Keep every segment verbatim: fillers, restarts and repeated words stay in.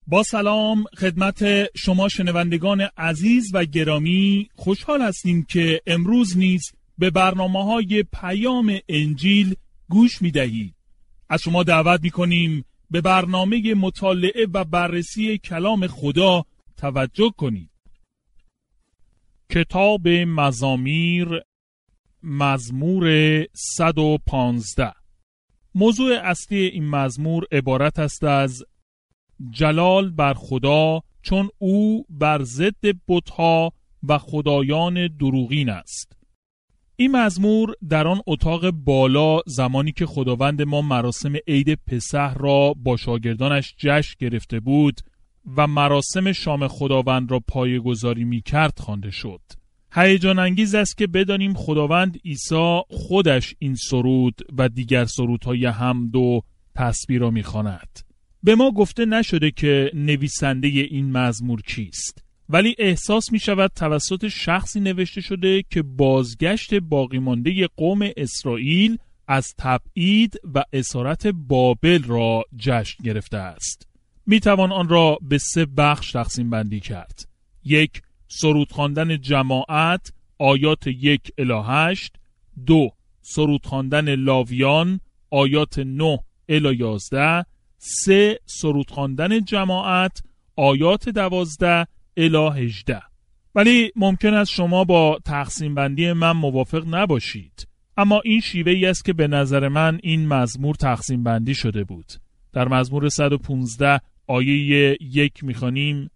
با سلام خدمت شما شنوندگان عزیز و گرامی، خوشحال هستیم که امروز نیز به برنامه‌های پیام انجیل گوش می‌دهید. از شما دعوت می‌کنیم به برنامه مطالعه و بررسی کلام خدا توجه کنید. کتاب مزامیر، مزمور صد و پانزده. موضوع اصلی این مزمور عبارت است از جلال بر خدا، چون او بر ضد بت‌ها و خدایان دروغین است. این مزمور در آن اتاق بالا، زمانی که خداوند ما مراسم عید پسح را با شاگردانش جشن گرفته بود و مراسم شام خداوند را پایه‌گذاری می‌کرد، خوانده شد. هیجان انگیز است که بدانیم خداوند عیسی خودش این سرود و دیگر سرودهای حمد و تسبیح را می‌خواند. به ما گفته نشده که نویسنده این مزمور کیست، ولی احساس می شود توسط شخصی نوشته شده که بازگشت باقی مانده قوم اسرائیل از تبعید و اسارت بابل را جشن گرفته است. می توان آن را به سه بخش تقسیم بندی کرد. یک، سرود خواندن جماعت، آیات یک الی هشت. دو، سرود خواندن لاویان، آیات نه الی یازده. سه، سرود خواندن جماعت، آیات دوازده الی هجده. ولی ممکن است شما با تقسیم بندی من موافق نباشید، اما این شیوه ای است که به نظر من این مزمور تقسیم بندی شده بود. در مزمور صد و پانزده آیه یک میخوانیم: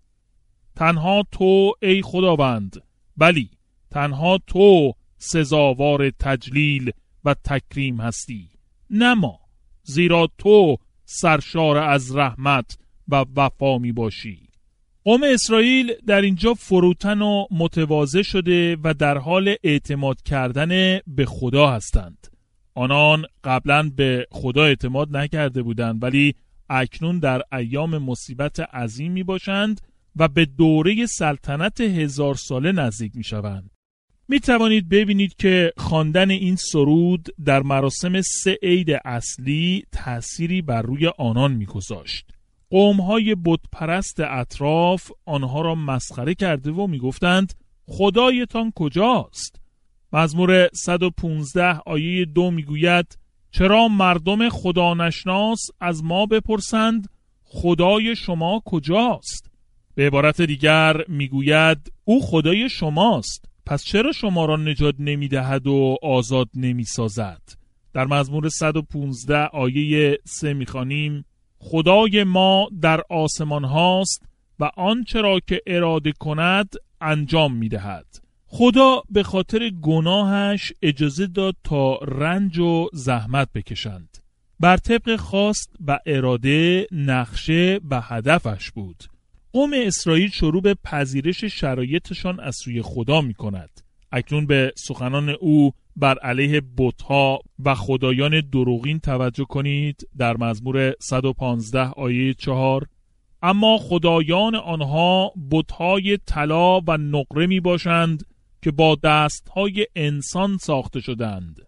تنها تو ای خداوند، بلی تنها تو سزاوار تجلیل و تکریم هستی، نه ما، زیرا تو سرشار از رحمت و وفا می باشی. قوم اسرائیل در اینجا فروتن و متواضع شده و در حال اعتماد کردن به خدا هستند. آنان قبلا به خدا اعتماد نکرده بودند، ولی اکنون در ایام مصیبت عظیم می باشند و به دوره سلطنت هزار ساله نزدیک می شوند. می توانید ببینید که خواندن این سرود در مراسم سه عید اصلی تأثیری بر روی آنان می گذاشت. قوم‌های بت پرست اطراف آنها را مسخره کرده و می گفتند خدایتان کجاست؟ مزمور صد و پانزده آیه دو می گوید: چرا مردم خدا نشناس از ما بپرسند خدای شما کجاست؟ به عبارت دیگر می گوید او خدای شماست، پس چرا شما را نجات نمی دهد و آزاد نمی سازد؟ در مزمور صد و پانزده آیه سه می خوانیم: خدای ما در آسمان هاست و آنچه را که اراده کند انجام می دهد. خدا به خاطر گناهش اجازه داد تا رنج و زحمت بکشند. بر طبق خواست و اراده، نقشه و هدفش بود. قوم اسرائیل شروع به پذیرش شرایطشان از سوی خدا می کند. اکنون به سخنان او بر علیه بت‌ها و خدایان دروغین توجه کنید. در مزمور صد و پانزده آیه چهار: اما خدایان آنها بت‌های طلا و نقره می باشند که با دست‌های انسان ساخته شدند.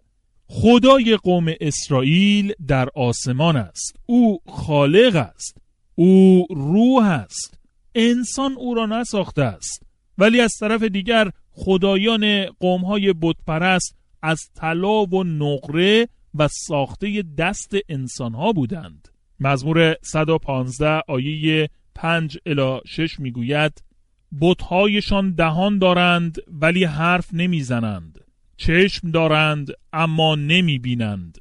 خدای قوم اسرائیل در آسمان است. او خالق است. او روح است. انسان او را نساخته است. ولی از طرف دیگر خدایان قوم‌های بت پرست از طلا و نقره و ساخته دست انسان‌ها بودند. مزمور صد و پانزده آیه پنج الی شش میگوید: بت‌هایشان دهان دارند ولی حرف نمیزنند، چشم دارند اما نمیبینند،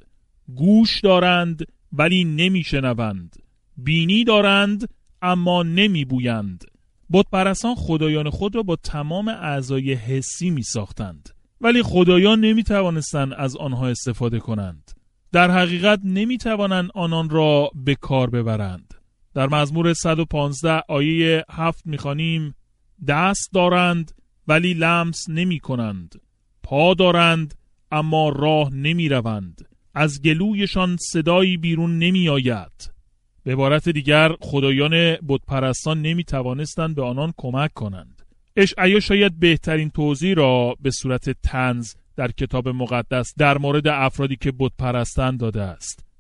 گوش دارند ولی نمیشنوند، بینی دارند اما نمیبویند. بت پرستان خدایان خود را با تمام اعضای حسی می ساختند، ولی خدایان نمی توانستند از آنها استفاده کنند. در حقیقت نمی توانند آنان را به کار ببرند. در مزمور صد و پانزده آیه هفت می خوانیم: دست دارند ولی لمس نمی کنند، پا دارند اما راه نمی روند، از گلویشان صدایی بیرون نمی آید. به عبارت دیگر خدایان بت پرستان نمی توانستند به آنان کمک کنند. اشعیا شاید بهترین توضیح را به صورت طنز در کتاب مقدس در مورد افرادی که بت پرستند داده است.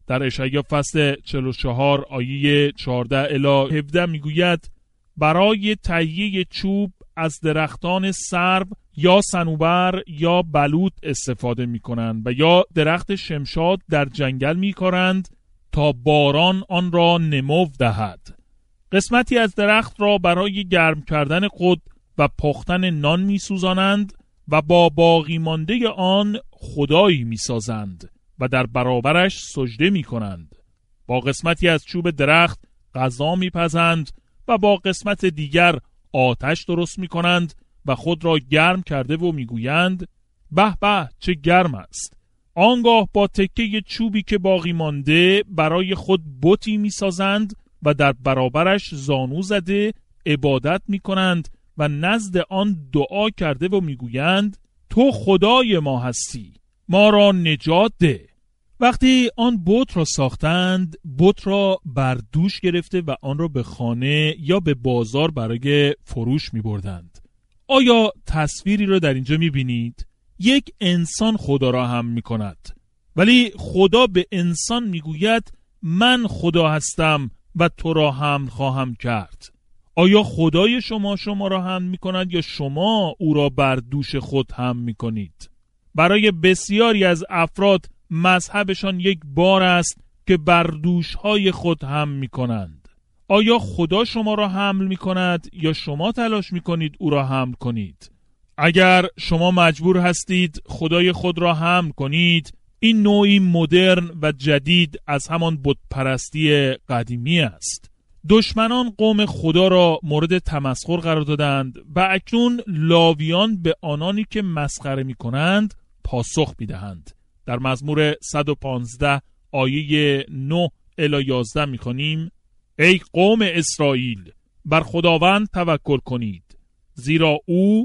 در اشعیا فصل چهل و چهار آیه چهارده الی هفده میگوید برای تهیه چوب از درختان سرو یا صنوبر یا بلوط استفاده میکنند و یا درخت شمشاد در جنگل میکارند تا باران آن را نمو دهد. قسمتی از درخت را برای گرم کردن قد و پختن نان میسوزانند و با باقی مانده آن خدایی میسازند و در برابرش سجده میکنند. با قسمتی از چوب درخت غذا میپزند و با قسمت دیگر آتش درست میکنند و خود را گرم کرده و میگویند به به چه گرم است. آنگاه با تکه چوبی که باقی مانده برای خود بتی میسازند و در برابرش زانو زده عبادت میکنند و نزد آن دعا کرده و میگویند تو خدای ما هستی، ما را نجات ده. وقتی آن بت را ساختند، بت را بر دوش گرفته و آن را به خانه یا به بازار برای فروش می بردند. آیا تصویری را در اینجا می بینید؟ یک انسان خدا را هم می کند، ولی خدا به انسان می گوید من خدا هستم و تو را حمل خواهم کرد. آیا خدای شما شما را حمل می کند یا شما او را بر دوش خود حمل می کنید؟ برای بسیاری از افراد مذهبشان یک بار است که بر دوشهای خود حمل می کنند. آیا خدا شما را حمل می کند یا شما تلاش می کنید او را حمل کنید؟ اگر شما مجبور هستید خدای خود را حمل کنید، این نوعی مدرن و جدید از همان بت پرستی قدیمی است. دشمنان قوم خدا را مورد تمسخر قرار دادند و اکنون لاویان به آنانی که مسخره می کنند پاسخ می دهند. در مزمور صد و پانزده آیه نه الی یازده می خوانیم ای قوم اسرائیل بر خداوند توکل کنید، زیرا او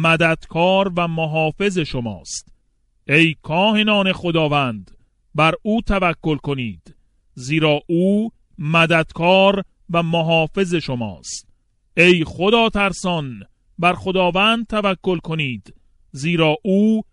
مددکار و محافظ شماست. ای کاهنان خداوند بر او توکل کنید، زیرا او مددکار و محافظ شماست. ای خدا ترسان بر خداوند توکل کنید، زیرا او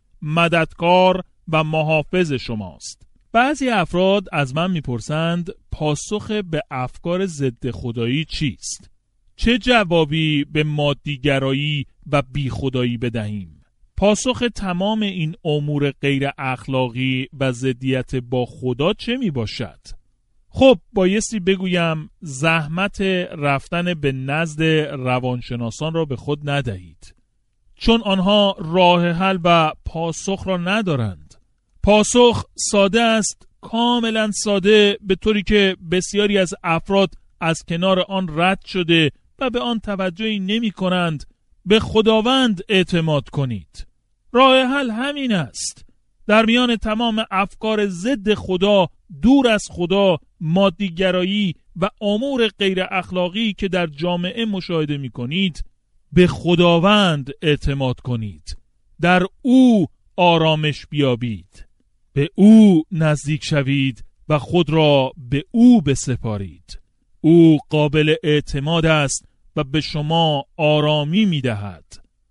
مددکار و محافظ شماست. بعضی افراد از من میپرسند پاسخ به افکار ضد خدایی چیست؟ چه جوابی به مادیگرایی و بی خدایی بدهیم؟ پاسخ تمام این امور غیر اخلاقی و ضدیت با خدا چه می باشد؟ خب بایستی بگویم زحمت رفتن به نزد روانشناسان را به خود ندهید، چون آنها راه حل و پاسخ را ندارند. پاسخ ساده است، کاملا ساده، به طوری که بسیاری از افراد از کنار آن رد شده و به آن توجهی نمی کنند. به خداوند اعتماد کنید. راه حل همین است. در میان تمام افکار ضد خدا، دور از خدا، مادیگرایی و امور غیر اخلاقی که در جامعه مشاهده می کنید، به خداوند اعتماد کنید. در او آرامش بیابید. به او نزدیک شوید و خود را به او بسپارید. او قابل اعتماد است و به شما آرامی می دهد.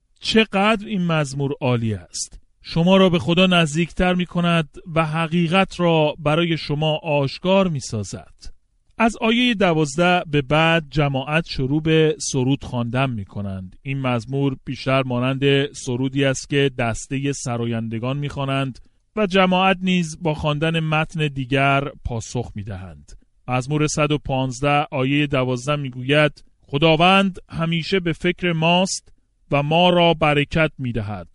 چقدر این مزمور عالی است. شما را به خدا نزدیکتر می کند و حقیقت را برای شما آشکار می سازد. از آیه دوازده به بعد جماعت شروع به سرود خواندن می کنند. این مزمور بیشتر مانند سرودی است که دسته سرایندگان می خوانند و جماعت نیز با خواندن متن دیگر پاسخ می دهند. مزمور صد و پانزده آیه دوازده می گوید خداوند همیشه به فکر ماست و ما را برکت می دهد.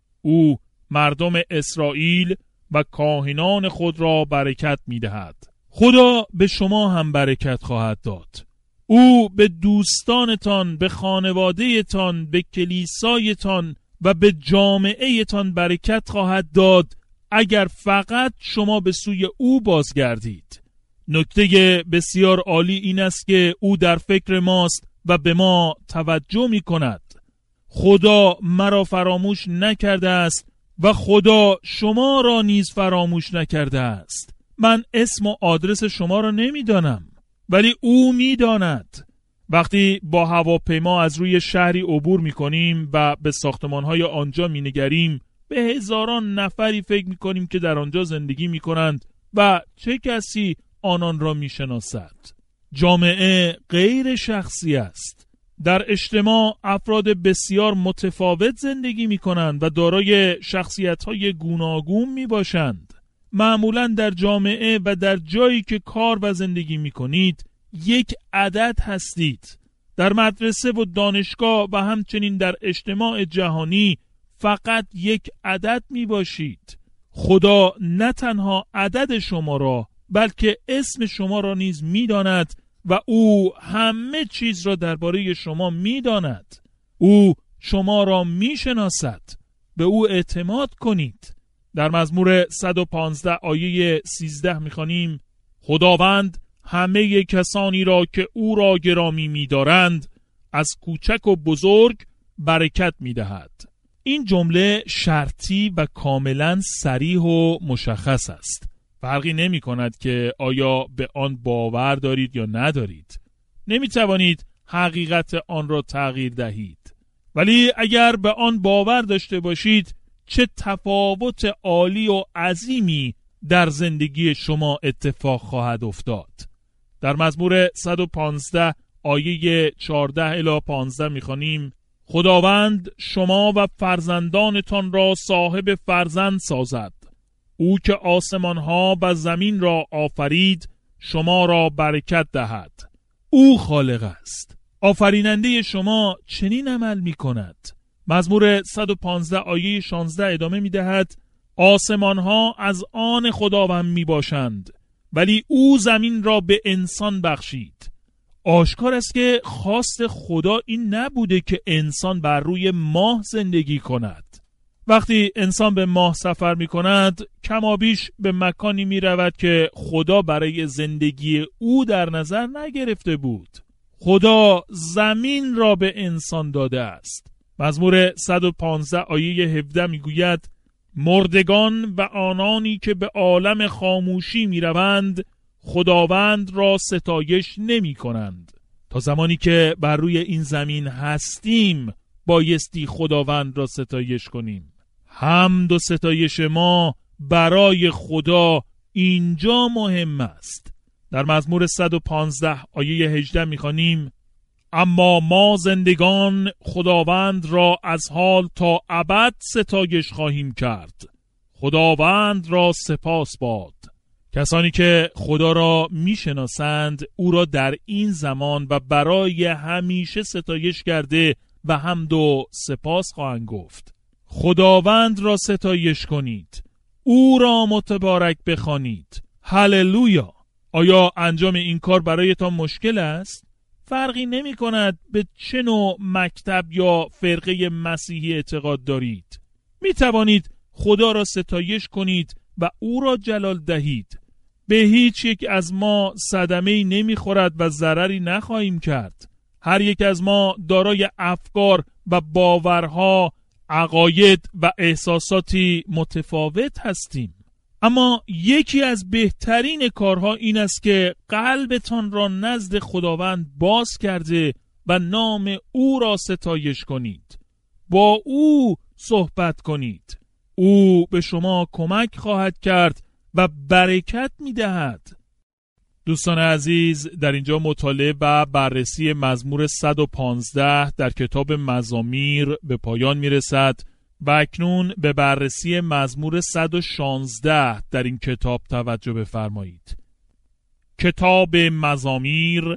او مردم اسرائیل و کاهنان خود را برکت می دهد. خدا به شما هم برکت خواهد داد. او به دوستانتان، به خانوادهتان، به کلیسایتان و به جامعهتان برکت خواهد داد اگر فقط شما به سوی او بازگردید. نکته بسیار عالی این است که او در فکر ماست و به ما توجه می کند. خدا مرا فراموش نکرده است و خدا شما را نیز فراموش نکرده است. من اسم و آدرس شما را نمیدانم، ولی او میداند. وقتی با هواپیما از روی شهری عبور میکنیم و به ساختمانهای آنجا مینگریم، به هزاران نفری فکر میکنیم که در آنجا زندگی میکنند و چه کسی آنان را میشناسد؟ جامعه غیر شخصی است. در اجتماع افراد بسیار متفاوت زندگی می کنند و دارای شخصیت‌های گوناگون می باشند. معمولاً در جامعه و در جایی که کار و زندگی می کنید یک عدد هستید. در مدرسه و دانشگاه و همچنین در اجتماع جهانی فقط یک عدد می باشید. خدا نه تنها عدد شما را بلکه اسم شما را نیز می داند و او همه چیز را درباره شما می داند. او شما را می شناسد. به او اعتماد کنید. در مزمور صد و پانزده آیه سیزده می خوانیم: خداوند همه کسانی را که او را گرامی می دارند از کوچک و بزرگ برکت می دهد. این جمله شرطی و کاملا صریح و مشخص است. فرقی نمی کند که آیا به آن باور دارید یا ندارید. نمی توانید حقیقت آن را تغییر دهید. ولی اگر به آن باور داشته باشید چه تفاوت عالی و عظیمی در زندگی شما اتفاق خواهد افتاد. در مزمور صد و پانزده آیه چهارده الی پانزده می‌خوانیم: خداوند شما و فرزندانتان را صاحب فرزند سازد. او که آسمان‌ها و زمین را آفرید شما را برکت دهد. او خالق است. آفریننده شما چنین عمل می‌کند. مزمور صد و پانزده آیه شانزده ادامه می‌دهد: آسمان‌ها از آن خداوند میباشند ولی او زمین را به انسان بخشید. آشکار است که خواست خدا این نبوده که انسان بر روی ماه زندگی کند. وقتی انسان به ماه سفر می کند کمابیش به مکانی می رود که خدا برای زندگی او در نظر نگرفته بود. خدا زمین را به انسان داده است. مزمور صد و پانزده آیه هفده می گوید: مردگان و آنانی که به عالم خاموشی می روند خداوند را ستایش نمی کنند. تا زمانی که بر روی این زمین هستیم بایستی خداوند را ستایش کنیم. حمد و ستایش ما برای خدا اینجا مهم است. در مزمور صد و پانزده آیه هجده می خوانیم: اما ما زندگان خداوند را از حال تا ابد ستایش خواهیم کرد. خداوند را سپاس باد. کسانی که خدا را میشناسند او را در این زمان و برای همیشه ستایش کرده و حمد و سپاس خواهند گفت. خداوند را ستایش کنید. او را متبارک بخوانید. هللویا. آیا انجام این کار برایتان مشکل است؟ فرقی نمی کند به چه نوع مکتب یا فرقه مسیحی اعتقاد دارید. می توانید خدا را ستایش کنید و او را جلال دهید. به هیچ یک از ما صدمه‌ای نمی خورد و ضرری نخواهیم کرد. هر یک از ما دارای افکار و باورها، عقاید و احساساتی متفاوت هستیم. اما یکی از بهترین کارها این است که قلبتان را نزد خداوند باز کرده و نام او را ستایش کنید. با او صحبت کنید. او به شما کمک خواهد کرد و برکت می دهد. دوستان عزیز، در اینجا مطالعه و بررسی مزمور صد و پانزده در کتاب مزامیر به پایان می رسد و اکنون به بررسی مزمور صد و شانزده در این کتاب توجه بفرمایید. کتاب مزامیر،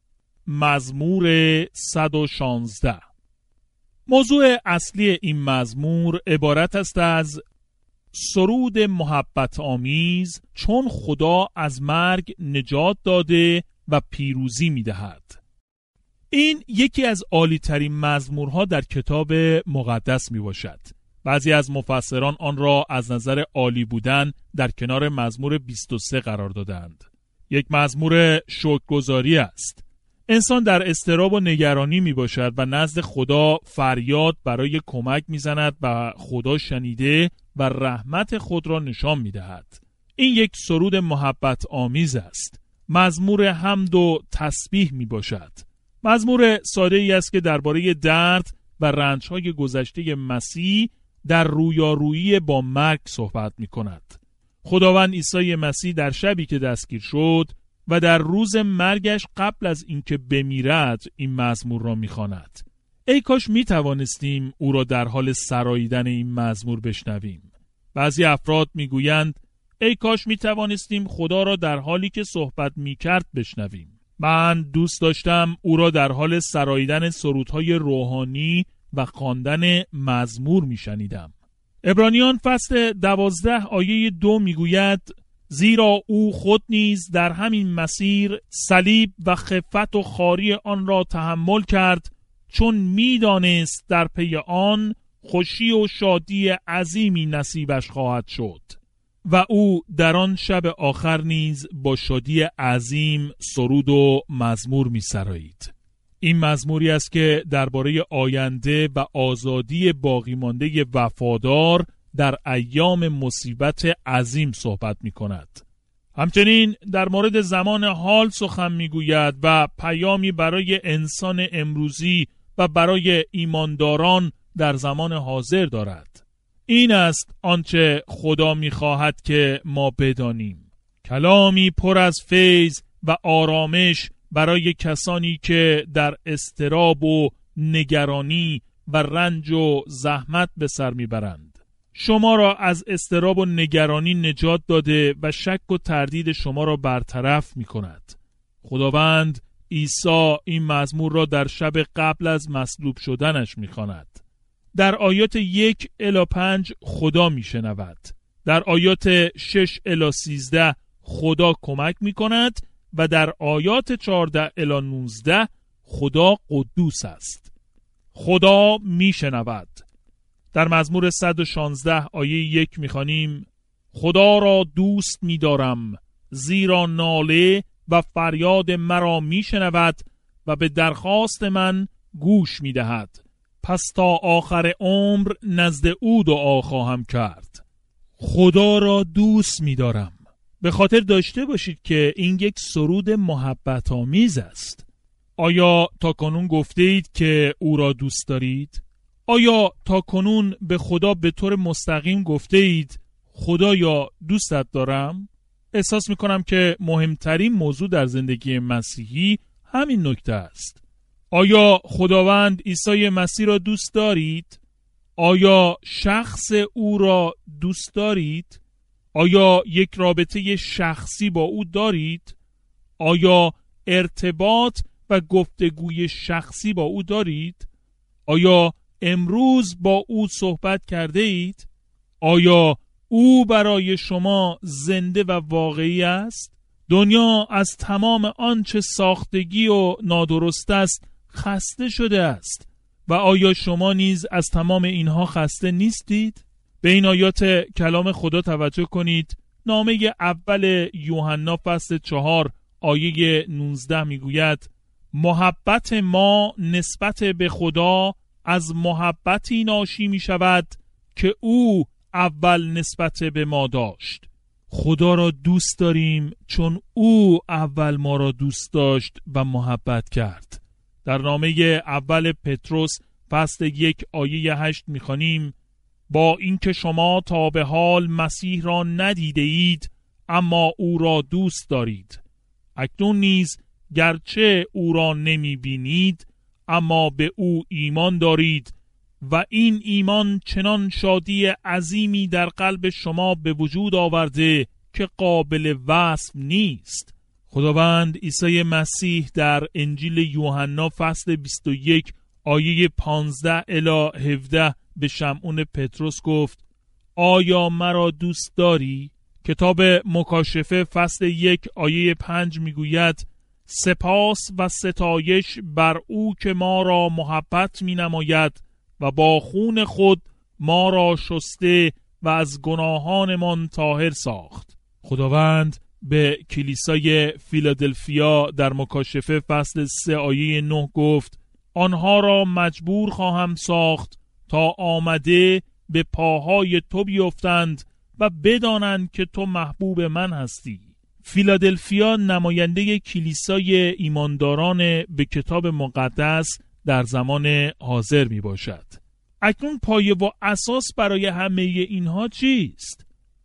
مزمور صد و شانزده. موضوع اصلی این مزمور عبارت است از سرود محبت آمیز چون خدا از مرگ نجات داده و پیروزی می دهد. این یکی از عالی ترین مزمورها در کتاب مقدس می باشد. بعضی از مفسران آن را از نظر عالی بودن در کنار مزمور بیست و سه قرار دادند. یک مزمور شکرگزاری است. انسان در اضطراب و نگرانی می باشد و نزد خدا فریاد برای کمک می زند و خدا شنیده و رحمت خود را نشان می دهد. این یک سرود محبت آمیز است. مزمور حمد و تسبیح می باشد. مزمور ساده ای است که درباره درد و رنج‌های گذشته مسیح در رویارویی با مرگ صحبت می کند. خداوند عیسی مسیح در شبی که دستگیر شد و در روز مرگش قبل از اینکه بمیرد این مزمور را می‌خواند. ای کاش می‌توانستیم او را در حال سراییدن این مزمور بشنویم. بعضی افراد می‌گویند ای کاش می‌توانستیم خدا را در حالی که صحبت می‌کرد بشنویم. من دوست داشتم او را در حال سراییدن سرودهای روحانی و خواندن مزمور می‌شنیدم. عبرانیان فصل دوازده آیه دو میگوید زیرا او خود نیز در همین مسیر صلیب و خفت و خواری آن را تحمل کرد، چون میدانست در پی آن خوشی و شادی عظیمی نصیبش خواهد شد و او در آن شب آخر نیز با شادی عظیم سرود و مزمور می‌سرایید. این مزموری است که درباره آینده و آزادی باقی مانده وفادار در ایام مصیبت عظیم صحبت می کند. همچنین در مورد زمان حال سخن می گوید و پیامی برای انسان امروزی و برای ایمانداران در زمان حاضر دارد. این است آنچه خدا می خواهد که ما بدانیم. کلامی پر از فیض و آرامش برای کسانی که در اضطراب و نگرانی و رنج و زحمت به سر میبرند. شما را از اضطراب و نگرانی نجات داده و شک و تردید شما را برطرف می کند. خداوند عیسی این مزمور را در شب قبل از مصلوب شدنش می خواند. در آیات یک الی پنج خدا می شنود. در آیات شش الی سیزده خدا کمک می کند و در آیات چهارده الی نوزده خدا قدوس است. خدا می شنود. در مزمور صد و شانزده آیه یک می خوانیم خدا را دوست می دارم، زیرا ناله و فریاد مرا می شنود و به درخواست من گوش می دهد. پس تا آخر عمر نزد او دعا خواهم کرد. خدا را دوست می دارم. به خاطر داشته باشید که این یک سرود محبت آمیز است. آیا تا کنون گفته اید که او را دوست دارید؟ آیا تا کنون به خدا به طور مستقیم گفته اید خدایا دوستت دارم؟ احساس میکنم که مهمترین موضوع در زندگی مسیحی همین نکته است. آیا خداوند عیسی مسیح را دوست دارید؟ آیا شخص او را دوست دارید؟ آیا یک رابطه شخصی با او دارید؟ آیا ارتباط و گفتگوی شخصی با او دارید؟ آیا امروز با او صحبت کرده اید؟ آیا او برای شما زنده و واقعی است؟ دنیا از تمام آنچه ساختگی و نادرست است خسته شده است و آیا شما نیز از تمام اینها خسته نیستید؟ به این آیات کلام خدا توجه کنید. نامه اول یوحنا فصل چهار آیه نوزده میگوید محبت ما نسبت به خدا از محبتی ناشی می شود که او اول نسبت به ما داشت. خدا را دوست داریم چون او اول ما را دوست داشت و محبت کرد. در نامه اول پتروس فصل یک آیه هشت می خوانیم با اینکه شما تا به حال مسیح را ندیده اید اما او را دوست دارید. اکنون نیز گرچه او را نمی بینید اما به او ایمان دارید و این ایمان چنان شادی عظیمی در قلب شما به وجود آورده که قابل وصف نیست. خداوند عیسی مسیح در انجیل یوحنا فصل بیست و یک آیه پانزده الی هفده به شمعون پتروس گفت آیا مرا دوست داری؟ کتاب مکاشفه فصل یک آیه پنج میگوید سپاس و ستایش بر او که ما را محبت می نماید و با خون خود ما را شسته و از گناهانمان طاهر ساخت. خداوند به کلیسای فیلادلفیا در مکاشفه فصل سه آیه نه گفت آنها را مجبور خواهم ساخت تا آمده به پاهای تو بیفتند و بدانند که تو محبوب من هستی. فیلادلفیا نماینده کلیسای ایمانداران به کتاب مقدس در زمان حاضر می باشد. اکنون پایه و اساس برای همه اینها چیست؟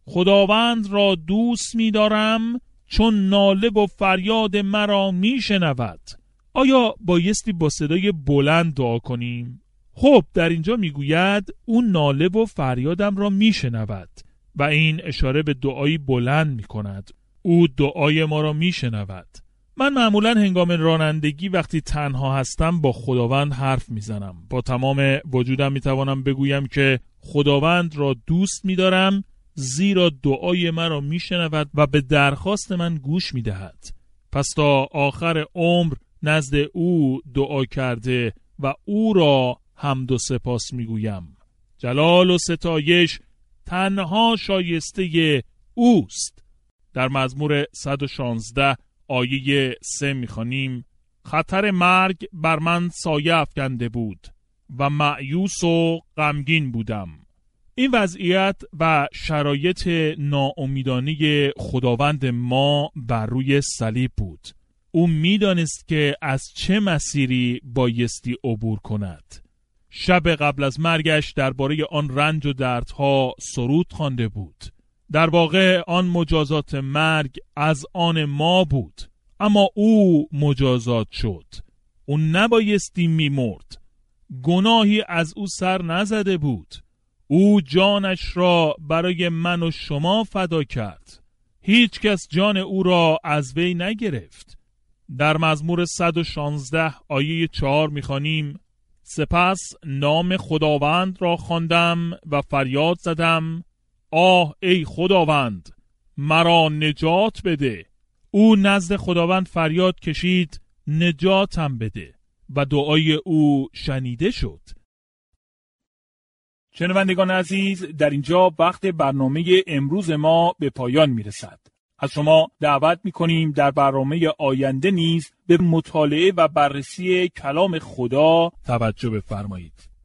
خداوند را دوست می دارم چون ناله و فریاد مرا می شنود. آیا بایستی با صدای بلند دعا کنیم؟ خب در اینجا می گوید اون ناله و فریادم را می شنود و این اشاره به دعایی بلند می کند. او دعای ما را می شنود. من معمولا هنگام رانندگی وقتی تنها هستم با خداوند حرف می زنم. با تمام وجودم می توانم بگویم که خداوند را دوست می دارم زیرا دعای مرا می شنود و به درخواست من گوش می دهد. پس تا آخر عمر نزد او دعا کرده و او را حمد و سپاس می گویم. جلال و ستایش تنها شایسته اوست. در مزمور صد و شانزده آیه سه می خوانیم: خطر مرگ بر من سایه افکنده بود و مایوس و غمگین بودم. این وضعیت و شرایط ناامیدانه خداوند ما بر روی صلیب بود. او میدانست که از چه مسیری بایستی عبور کند. شب قبل از مرگش درباره آن رنج و دردها سرود خوانده بود. در واقع آن مجازات مرگ از آن ما بود، اما او مجازات شد. او نبایستی می‌مرد. گناهی از او سر نزده بود. او جانش را برای من و شما فدا کرد. هیچ کس جان او را از وی نگرفت. در مزمور صد و شانزده آیه چهار می‌خوانیم: سپس نام خداوند را خواندم و فریاد زدم: آه ای خداوند، مرا نجات بده. او نزد خداوند فریاد کشید: نجاتم بده، و دعای او شنیده شد. شنوندگان عزیز، در اینجا وقت برنامه امروز ما به پایان میرسد. از شما دعوت میکنیم در برنامه آینده نیز به مطالعه و بررسی کلام خدا توجه بفرمایید.